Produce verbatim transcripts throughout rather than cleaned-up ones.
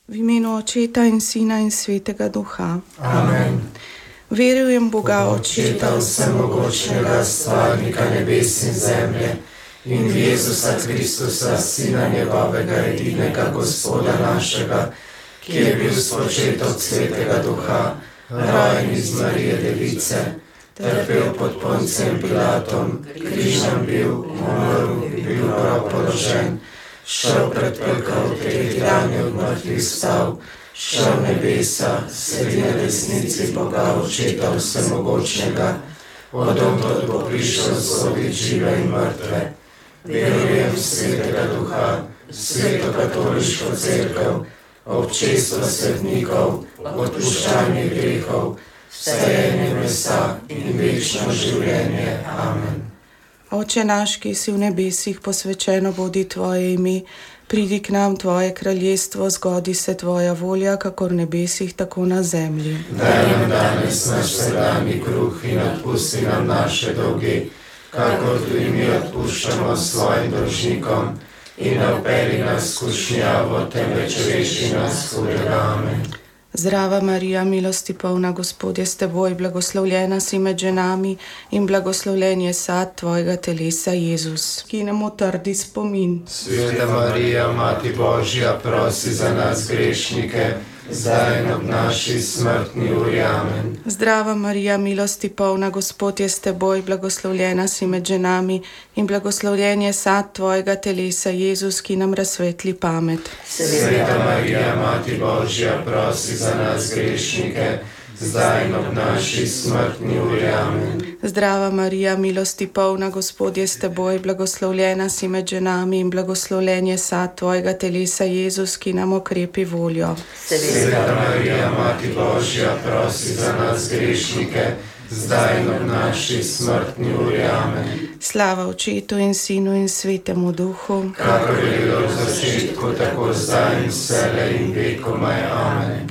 V imenu Očeta in Sina in Svetega Duha. Amen. Verujem Boga Očeta vsemogočnega, stvarnika nebes in zemlje, in v Jezusa Kristusa, Sina njegovega, edinega Gospoda našega, ki je bil spočet od Svetega Duha, rojen iz Marije Device, trpel pod Poncijem Pilatom, križem bil, umrl, bil prav položen, šel pred pekel, tretji dan je od mrtvih vstal, šel v nebesa, sedi na desnici Boga Očeta vsemogočnega, odontot bo prišel sodit žive in mrtve. Verujem v Svetega Duha, Sveto katoliško cerkev, občestvo svetnikov, odpuščanje grehov, vstajenje mesa in večno življenje. Amen. Oče naš, ki si v nebesih, posvečeno bodi tvoje ime, pridi k nam tvoje kraljestvo, zgodi se tvoja volja, kakor v nebesih, tako na zemlji. Daj nam danes naš vsakdanji kruh in odpusti nam naše dolge, kakor tudi mi odpuščamo svojim dolžnikom, in ne vpelji nas v skušnjavo, temveč reši nas hudega. Amen. Zdrava Marija, milosti polna, Gospod je s teboj, blagoslovljena si med ženami in blagoslovljen je sad tvojega telesa, Jezus. Ki nam utrdi spomin. Sveta Marija, Mati Božja, prosi za nas grešnike, zdaj in ob naši smrtni uri. Amen. Zdrava Marija, milosti polna, Gospod je s teboj, blagoslovljena si med ženami in blagoslovljen je sad tvojega telesa, Jezus, ki nam razsvetli pamet. Sveta Marija, Mati Božja, prosi za nas grešnike, zdaj in ob naši smrtni uri. Amen. Zdrava Marija, milosti polna, Gospod je s teboj, blagoslovljena si med ženami in blagoslovljen je sad tvojega telesa, Jezus, ki nam okrepi voljo. Sveta Marija, Mati Božja, prosi za nas grešnike, zdaj in ob naši smrtni uri. Amen. Slava Očetu in Sinu in Svetemu Duhu, kakor je bilo v začetku, tako zdaj in vselej in vekomaj. Amen.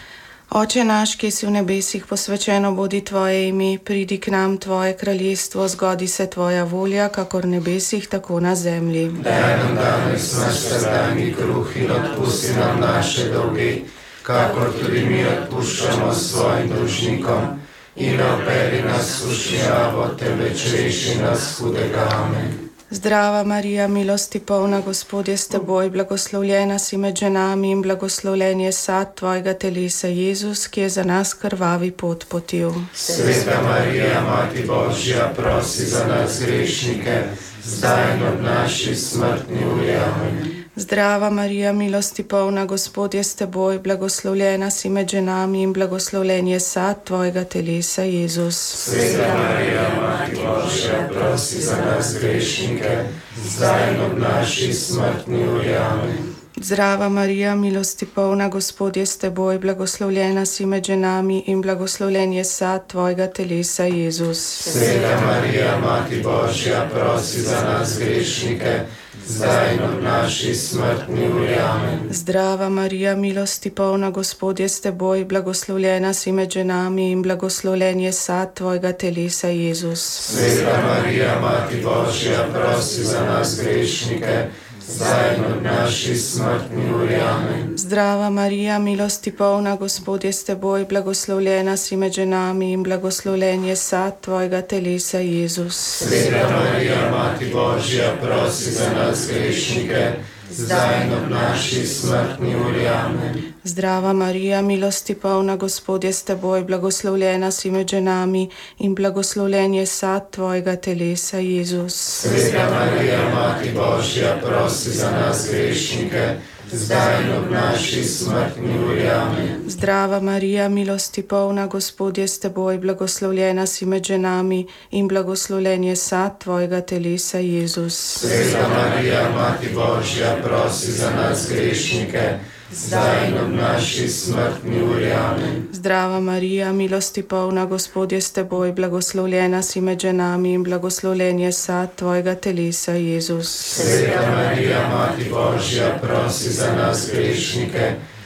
Oče naš, ki si v nebesih, posvečeno bodi tvoje ime, pridi k nam tvoje kraljestvo, zgodi se tvoja volja, kakor v nebesih, tako na zemlji. Daj nam danes naš vsakdanji kruh in odpusti nam naše dolge, kakor tudi mi odpuščamo svojim dolžnikom, in ne vpelji nas v skušnjavo, temveč reši nas hudega. Amen. Zdrava Marija, milosti polna, Gospod je s teboj, blagoslovljena si med ženami in blagoslovljen je sad tvojega telesa, Jezus, ki je za nas krvavi pot potil. Sveta Marija, Mati Božja, prosi za nas grešnike, zdaj in ob naši smrtni uri. Amen. Zdrava Marija, milosti polna, Gospod je s teboj, blagoslovljena si med ženami in blagoslovljen je sad tvojega telesa, Jezus. Sveta Marija, Mati Božja, prosi za nas grešnike, zdaj in ob naši smrtni uri. Amen. Zdrava Marija, milosti polna, Gospod je s teboj, blagoslovljena si med ženami in blagoslovljen je sad tvojega telesa, Jezus. Sveta Marija, Mati Božja, prosi za nas grešnike, zdaj in ob naši smrtni uri. Amen. Zdrava Marija, milosti polna, Gospod je s teboj, blagoslovljena si med ženami in blagoslovljen je sad tvojega telesa, Jezus. Sveta Marija, Mati Božja, prosi za nas grešnike, zdaj in ob naši smrtni uri. Amen. Zdrava Marija, milosti polna, Gospod je s teboj, blagoslovljena si med ženami in blagoslovljen je sad tvojega telesa, Jezus. Sveta Marija, Mati Božja, prosi za nas grešnike, zdaj in ob naši smrtni uri. Amen. Zdrava Marija, milosti polna, Gospod je s teboj, blagoslovljena si med ženami in blagoslovljen je sad tvojega telesa, Jezus. Sveta Marija, Mati Božja, prosi za nas grešnike, zdaj in ob naši smrtni uri. Amen. Zdrava Marija, milosti polna, Gospod je s teboj, blagoslovljena si med ženami in blagoslovljen je sad tvojega telesa, Jezus. Sveta Marija, Mati Božja, prosi za nas grešnike, zdaj in ob naši smrtni uri. Amen. Zdrava Marija, milosti polna, Gospod je s teboj, blagoslovljena si med ženami in blagoslovljen je sad tvojega telesa, Jezus. Sveta Marija, Mati Božja, prosi za nas grešnike,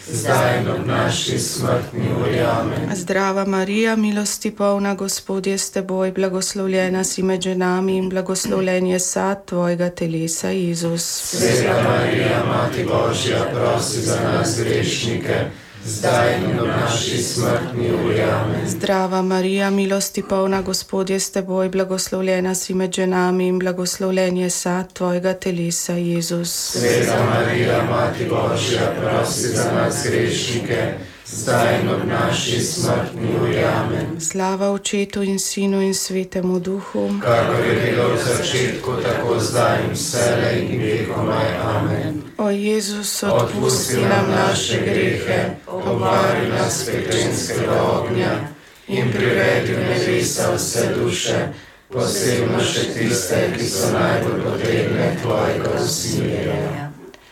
zdaj in ob naši smrtni uri. Amen. Zdrava Marija, milosti polna, Gospod je s teboj, blagoslovljena si med ženami in blagoslovljen je sad tvojega telesa, Jezus. Sveta Marija, Mati Božja, prosi za nas grešnike, zdaj in ob naši smrtni uri. Amen. Zdrava Marija, milosti polna, Gospod je s teboj, blagoslovljena si med ženami in blagoslovljen je sad tvojega telesa, Jezus. Sveta Marija, Mati Božja, prosi za nas grešnike, zdaj in ob naši smrtni uri. Amen. Slava Očetu in Sinu in Svetemu Duhu, kakor je bilo v začetku, tako zdaj in vselej in vekomaj. Amen. O Jezus, Odpusti nam naše grehe, obvari nas peklenskega ognja in privedi v nebesa vse duše, posebno še tiste, ki so najbolj potrebne tvojega usmiljenja.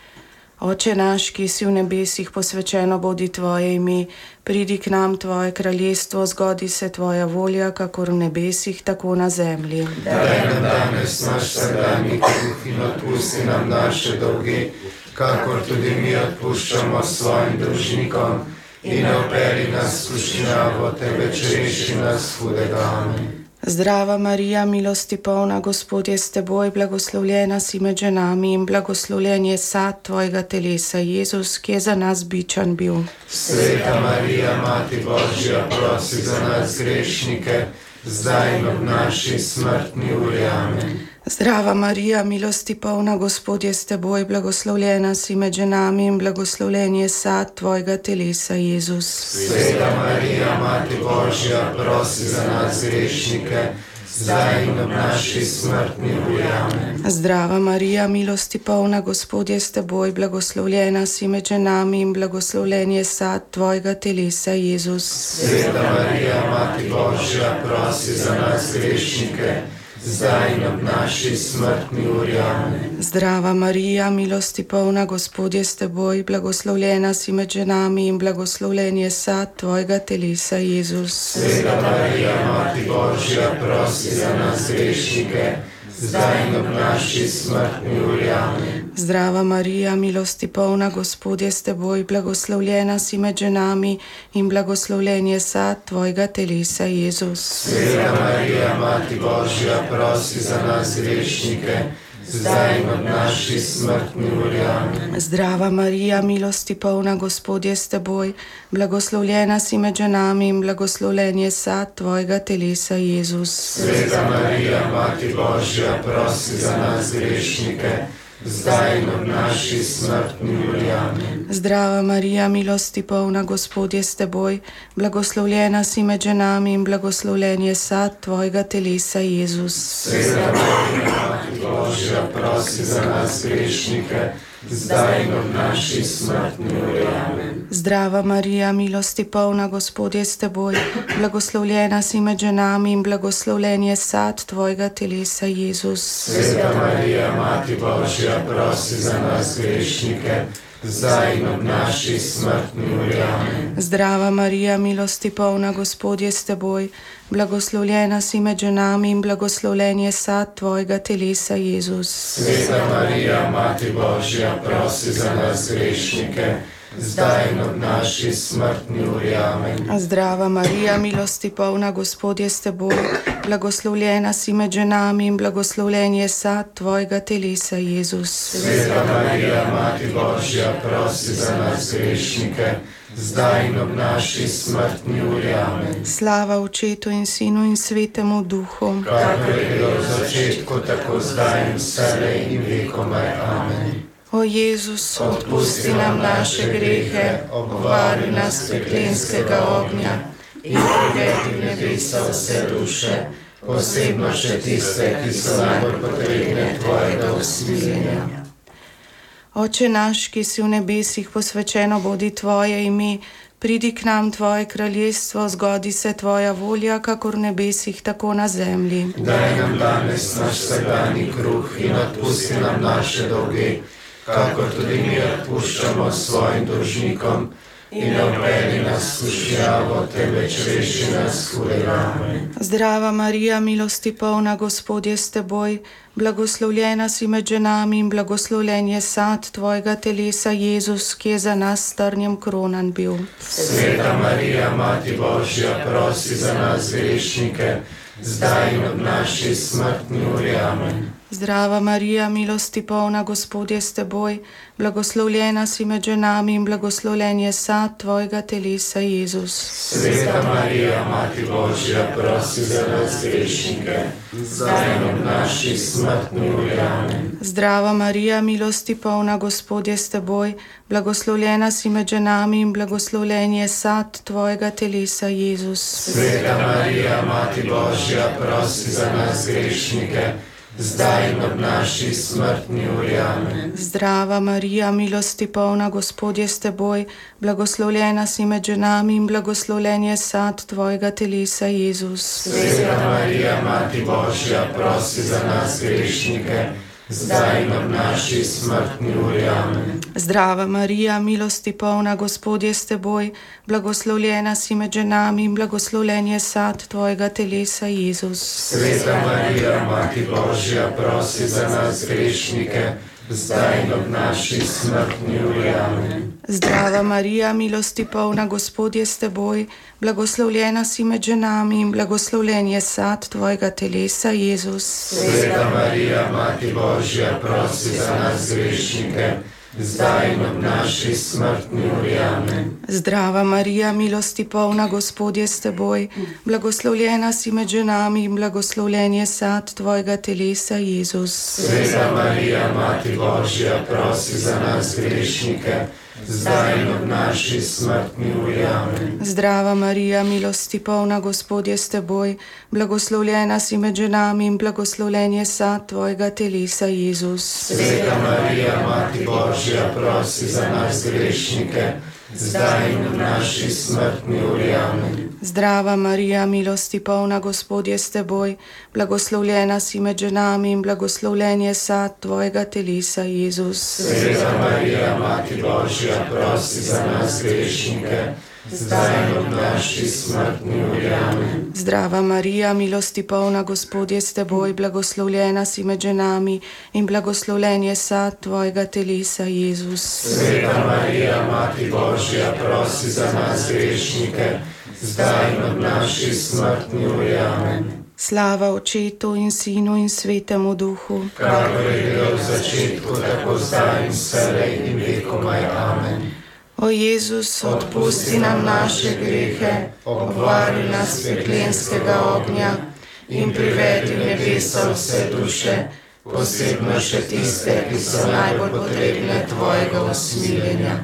Oče naš, ki si v nebesih, posvečeno bodi tvoje ime, pridi k nam tvoje kraljestvo, zgodi se tvoja volja, kakor v nebesih, tako na zemlji. Daj nam danes naš vsakdanji kruh in odpusti nam naše dolge, kakor tudi mi odpuščamo svojim dolžnikom, in ne vpelji nas v skušnjavo, temveč reši nas hudega. Amen. Zdrava Marija, milosti polna, Gospod je s teboj, blagoslovljena si med ženami in blagoslovljen je sad tvojega telesa, Jezus, ki je za nas bičan bil. Sveta Marija, Mati Božja, prosi za nas grešnike, zdaj in ob naši smrtni uri. Amen. Zdrava Marija, milosti polna, Gospod je s teboj, blagoslovljena si med ženami in blagoslovljen je sad tvojega telesa, Jezus. Sveta Marija, Mati Božja, prosi za nas grešnike, zdaj in ob naši smrtni uri. Amen. Zdrava Marija, milosti polna, Gospod je s teboj, blagoslovljena si med ženami in blagoslovljen je sad tvojega telesa, Jezus. Sveta Marija, Mati Božja, prosi za nas grešnike, zdaj in ob naši smrtni uri. Amen. Zdrava Marija, milosti polna, Gospod je s teboj, blagoslovljena si med ženami in blagoslovljen je sad tvojega telesa, Jezus. Sveta Marija, Mati Božja, prosi za nas grešnike, zdaj in ob naši smrtni uri. Amen. Zdrava Marija, milosti polna, Gospod je s teboj, blagoslovljena si med ženami in blagoslovljen je sad tvojega telesa, Jezus. Sveta Marija, Mati Božja, prosi za nas grešnike, zdaj in ob naši smrtni uri. Amen. Zdrava Marija, milosti polna, Gospod je s teboj, blagoslovljena si med ženami in blagoslovljen je sad tvojega telesa, Jezus. Sveta Marija, Mati Božja, prosi za nas grešnike, zdaj in ob naši smrtni uri. Amen. Zdrava Marija, milosti polna, Gospod je s teboj, blagoslovljena si med ženami in blagoslovljen je sad tvojega telesa, Jezus. Sveta Marija, Mati Božja, prosi za nas grešnike, zdaj in ob naši smrtni uri. Amen. Zdrava Marija, milosti polna, Gospod je s teboj, blagoslovljena si med ženami in blagoslovljen je sad tvojega telesa, Jezus. Sveta Marija, Mati Božja, prosi za nas grešnike, zdaj in ob naši smrtni uri. Amen. Zdrava Marija, milosti polna, Gospod je s teboj, blagoslovljena si med ženami in blagoslovljen je sad tvojega telesa, Jezus. Sveta Marija, Mati Božja, prosi za nas grešnike, zdaj in ob naši smrtni uri. Amen. Zdrava Marija, milosti polna, Gospod je s teboj, blagoslovljena si med ženami in blagoslovljen je sad tvojega telesa, Jezus. Sveta Marija, Mati Božja, prosi za nas grešnike, zdaj in ob naši smrtni uri. Amen. Slava Očetu in Sinu in Svetemu Duhu, kakor je bilo v začetku, tako zdaj in vselej in vekomaj. Amen. O Jezus, odpusti nam naše grehe, obvari nas peklenskega ognja in privedi v nebesa vse duše, posebno še tiste, ki so najbolj potrebne tvojega usmiljenja. Oče naš, ki si v nebesih, posvečeno bodi tvoje ime, pridi k nam tvoje kraljestvo, zgodi se tvoja volja, kakor v nebesih, tako na zemlji. Daj nam danes naš vsakdanji kruh in odpusti nam naše dolge, kakor tudi mi odpuščamo svojim dolžnikom, in ne vpelji nas v skušnjavo, temveč reši nas hudega. Amen. Zdrava Marija, milosti polna, Gospod je s teboj, blagoslovljena si med ženami in blagoslovljen je sad tvojega telesa, Jezus, ki je za nas s trnjem kronan bil. Sveta Marija, Mati Božja, prosi za nas grešnike, zdaj in ob naši smrtni uri. Amen. Zdrava Marija, milosti polna, Gospod je s teboj, blagoslovljena si med ženami in blagoslovljen je sad tvojega telesa, Jezus. Sveta Marija, Mati Božja, prosi za nas grešnike, zdaj in ob naši smrtni uri. Amen. Zdrava Marija, milosti polna, Gospod je s teboj, blagoslovljena si med ženami in blagoslovljen je sad tvojega telesa, Jezus. Sveta Marija, Mati Božja, prosi za nas grešnike, zdaj in ob naši smrtni uri. Amen. Zdrava Marija, milosti polna, Gospod je s teboj, blagoslovljena si med ženami in blagoslovljen je sad tvojega telesa, Jezus. Sveta Marija, Mati Božja, prosi za nas grešnike, zdaj in ob naši smrtni uri. Amen. Zdrava Marija, milosti polna, Gospod je s teboj, blagoslovljena si med ženami in blagoslovljen je sad tvojega telesa, Jezus. Sveta Marija, Mati Božja, prosi za nas grešnike, zdaj in ob naši smrtni uri. Amen. Zdrava Marija, milosti polna, Gospod je s teboj, blagoslovljena si med ženami in blagoslovljen je sad tvojega telesa, Jezus. Sveta Marija, Mati Božja, prosi za nas grešnike, zdaj in ob naši smrtni uri. Amen. Zdrava Marija, milosti polna, Gospod je s teboj, blagoslovljena si med ženami in blagoslovljen je sad tvojega telesa, Jezus. Sveta Marija, Mati Božja, prosi za nas grešnike, zdaj in ob naši smrtni uri. Amen. Zdrava Marija, milosti polna, Gospod je s teboj, blagoslovljena si med ženami in blagoslovljen je sad tvojega telesa, Jezus. Sveta Marija, Mati Božja, prosi za nas grešnike, zdaj in ob naši smrtni uri. Amen. Zdrava Marija, milosti polna, Gospod je s teboj, blagoslovljena si med ženami in blagoslovljen je sad tvojega telesa, Jezus. Sveta Marija, Mati Božja, prosi za nas grešnike, zdaj in ob naši smrtni uri. Amen. Zdrava Marija, milosti polna, Gospod je s teboj, blagoslovljena si med ženami in blagoslovljen je sad tvojega telesa, Jezus. Sveta Marija, Mati Božja, prosi za nas grešnike, zdaj in ob naši smrtni uri. Amen. Slava Očetu in Sinu in Svetemu Duhu, kakor je bilo v začetku, tako zdaj in vselej in vekomaj. Amen. O Jezus, odpusti nam naše grehe, obvari nas peklenskega ognja in privedi v nebesa vse duše, posebno še tiste, ki so najbolj potrebne tvojega usmiljenja.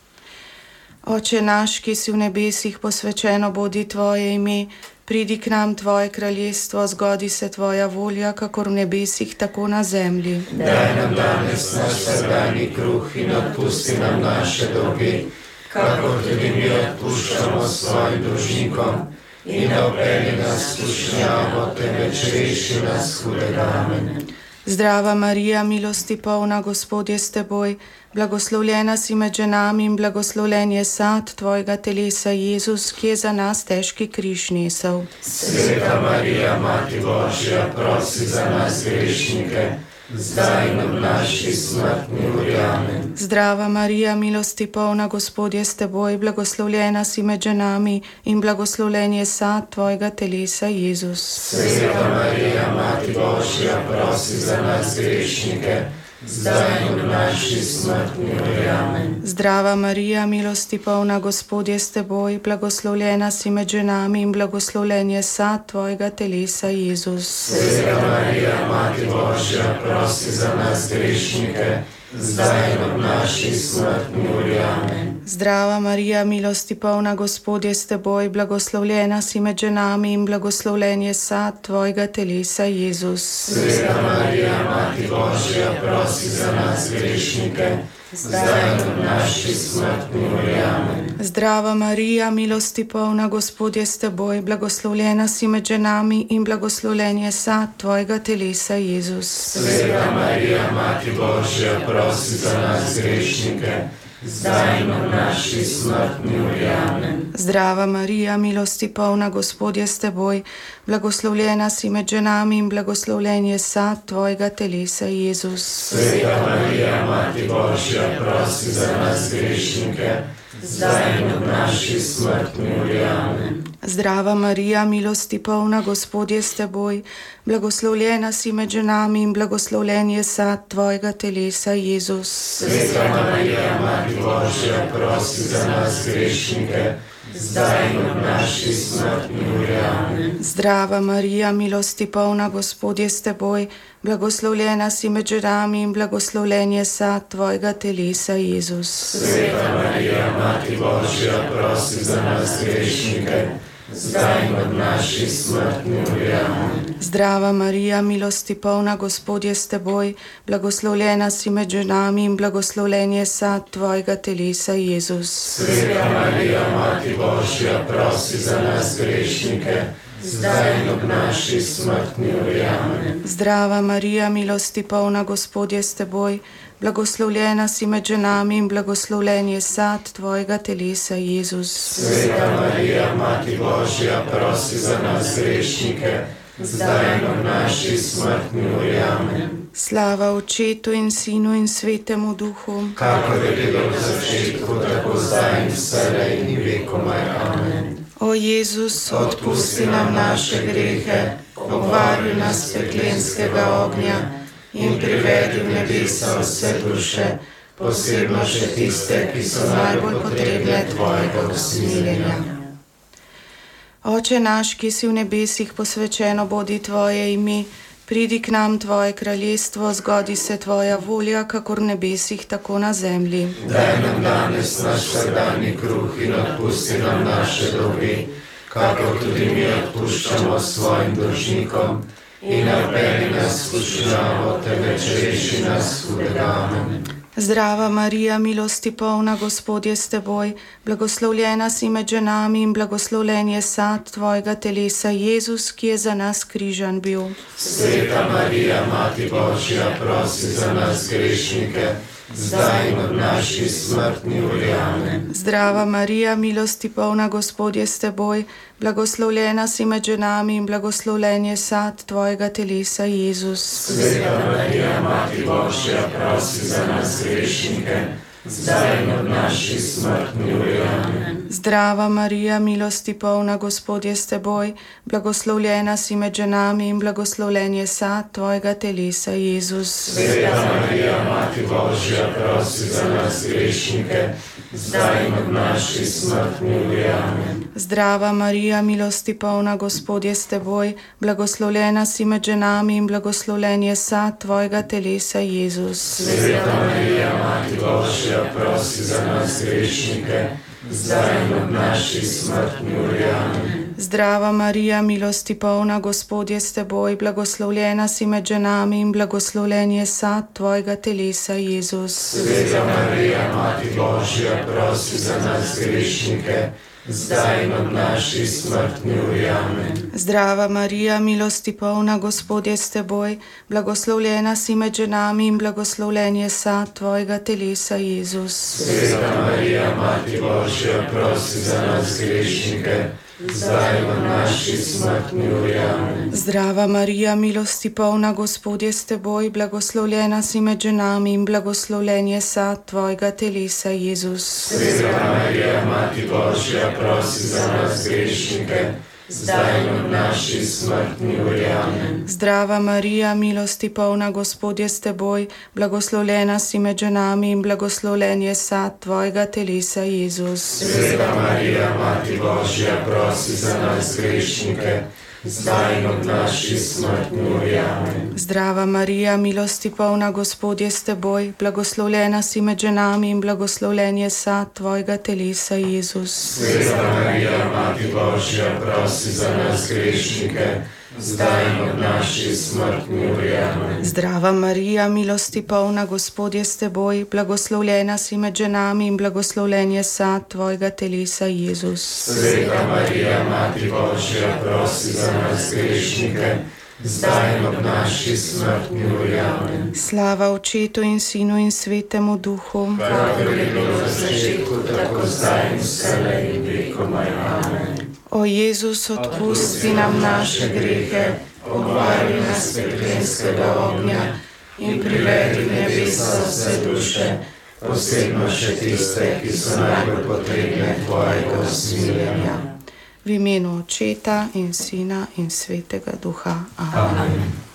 Oče naš, ki si v nebesih, posvečeno bodi tvoje ime, pridi k nam tvoje kraljestvo, zgodi se tvoja volja, kakor v nebesih, tako na zemlji. Daj nam danes naš vsakdanji kruh in odpusti nam naše dolge, kakor tudi mi odpuščamo svojim dolžnikom, in ne vpelji nas v skušnjavo, temveč reši nas hudega. Amen. Zdrava Marija, milosti polna, Gospod je s teboj, blagoslovljena si med ženami in blagoslovljen je sad tvojega telesa, Jezus, ki je za nas težki križ nesel. Sveta Marija, Mati Božja, prosi za nas grešnike, zdaj in ob naši smrtni uri. Amen. Zdrava Marija, milosti polna, Gospod je s teboj, blagoslovljena si med ženami in blagoslovljen je sad tvojega telesa, Jezus. Sveta Marija, Mati Božja, prosi za nas grešnike, zdaj in ob naši smrtni uri. Amen. Zdrava Marija, milosti polna, Gospod je s teboj, blagoslovljena si med ženami in blagoslovljen je sad tvojega telesa, Jezus. Sveta Marija, Mati Božja, prosi za nas grešnike, zdaj in ob naši smrtni uri. Amen. Zdrava Marija, milosti polna, Gospod je s teboj, blagoslovljena si med ženami in blagoslovljen je sad tvojega telesa, Jezus. Sveta Marija, Mati Božja, prosi za nas grešnike, zdaj in ob naši smrtni uri. Amen. Zdrava Marija, milosti polna, Gospod je s teboj, blagoslovljena si med ženami in blagoslovljen je sad tvojega telesa, Jezus. Sveta Marija, Mati Božja, prosi za nas grešnike, zdaj in ob naši smrtni uri. Amen. Zdrava Marija, milosti polna, Gospod je s teboj, blagoslovljena si med ženami in blagoslovljen je sad tvojega telesa, Jezus. Sveta Marija, Mati Božja, prosi za nas grešnike, zdaj in ob naši smrtni uri. Amen. Zdrava Marija, milosti polna, Gospod je s teboj, blagoslovljena si med ženami in blagoslovljen je sad tvojega telesa, Jezus. Sveta Marija, Mati Božja, prosi za nas grešnike, zdaj in ob naši smrtni uri. Amen. Zdrava Marija, milosti polna, Gospod je s teboj, blagoslovljena si med ženami in blagoslovljen je sad tvojega telesa, Jezus. Sveta Marija, Mati Božja, prosi za nas grešnike, zdaj in ob naši smrtni uri. Amen. Zdrava Marija, milosti polna, Gospod je s teboj, blagoslovljena si med ženami in blagoslovljen je sad tvojega telesa, Jezus. Sveta Marija, Mati Božja, prosi za nas grešnike, zdaj in ob naši smrtni uri. Amen. Zdrava Marija, milosti polna, Gospod je s teboj, blagoslovljena si med ženami in blagoslovljen je sad tvojega telesa, Jezus. Sveta Marija, Mati Božja, prosi za nas grešnike, zdaj in ob naši smrtni uri. Amen. Slava Očetu in Sinu in Svetemu Duhu, kakor je bilo v začetku, tako zdaj in vselej in vekomaj. Amen. O Jezus, odpusti nam naše grehe, obvaruj nas peklenskega ognja in privedi v nebesa vse duše, posebno še tiste, ki so najbolj potrebne tvojega usmiljenja. Oče naš, ki si v nebesih, posvečeno bodi tvoje ime, pridi k nam tvoje kraljestvo, zgodi se tvoja volja, kakor v nebesih, tako na zemlji. Daj nam danes naš vsakdanji kruh in odpusti nam naše dolge, kakor tudi mi odpuščamo svojim dolžnikom, in ne vpelji nas v skušnjavo, temveč reši nas hudega. Amen. Zdrava Marija, milosti polna, Gospod je s teboj, blagoslovljena si med ženami in blagoslovljen je sad tvojega telesa, Jezus, ki je za nas križan bil. Sveta Marija, Mati Božja, prosi za nas grešnike, zdaj in ob naši smrtni uri. Amen. Zdrava Marija, milosti polna, Gospod je s teboj, blagoslovljena si med ženami in blagoslovljen je sad tvojega telesa, Jezus. Sveta Marija, Mati Božja, prosi za nas grešnike, zdaj in ob naši smrtni uri. Amen. Zdrava Marija, milosti polna, Gospod je s teboj, blagoslovljena si med ženami in blagoslovljen je sad tvojega telesa, Jezus. Sveta Marija, Mati Božja, prosi za nas grešnike, zdaj in ob naši smrtni uri. Amen. Zdrava Marija, milosti polna, Gospod je s teboj, blagoslovljena si med ženami in blagoslovljen je sad tvojega telesa, Jezus. Sveta Marija, Mati Božja, prosi za nas grešnike, zdaj in ob naši smrtni uri. Amen. Zdrava Marija, milosti polna, Gospod je s teboj, blagoslovljena si med ženami in blagoslovljen je sad tvojega telesa, Jezus. Sveta Marija, Mati Božja, prosi za nas grešnike, zdaj in ob naši smrtni uri. Amen. Zdrava Marija, milosti polna, Gospod je s teboj, blagoslovljena si med ženami in blagoslovljen je sad tvojega telesa, Jezus. Sveta Marija, Mati Božja, prosi za nas grešnike, zdaj in ob naši smrtni uri. Amen. Zdrava Marija, milosti polna, Gospod je s teboj, blagoslovljena si med ženami in blagoslovljen je sad tvojega telesa, Jezus. Sveta Marija, Mati Božja, prosi za nas grešnike, zdaj in ob naši smrtni uri. Amen. Zdrava Marija, milosti polna, Gospod je s teboj, blagoslovljena si med ženami in blagoslovljen je sad tvojega telesa, Jezus. Sveta Marija, Mati Božja, prosi za nas grešnike, zdaj in ob naši smrtni uri. Amen. Zdrava Marija, milosti polna, Gospod je s teboj, blagoslovljena si med ženami in blagoslovljen je sad tvojega telesa, Jezus. Sveta Marija, Mati Božja, prosi za nas grešnike, zdaj in ob naši smrtni uri. Amen. Zdrava Marija, milosti polna, Gospod je s teboj, blagoslovljena si med ženami in blagoslovljen je sad tvojega telesa, Jezus. Sveta Marija, Mati Božja, prosi za nas grešnike, zdaj in ob naši smrtni uri. Amen. Slava Očetu in Sinu in Svetemu Duhu, kakor je bilo v začetku, tako zdaj in vselej in vekomaj. Amen. O Jezus, odpusti nam naše grehe, obvari nas peklenskega ognja in privedi v nebesa vse duše, posebno še tiste, ki so najbolj potrebne tvojega usmiljenja. V imenu Očeta in Sina in Svetega Duha. Amen. Amen.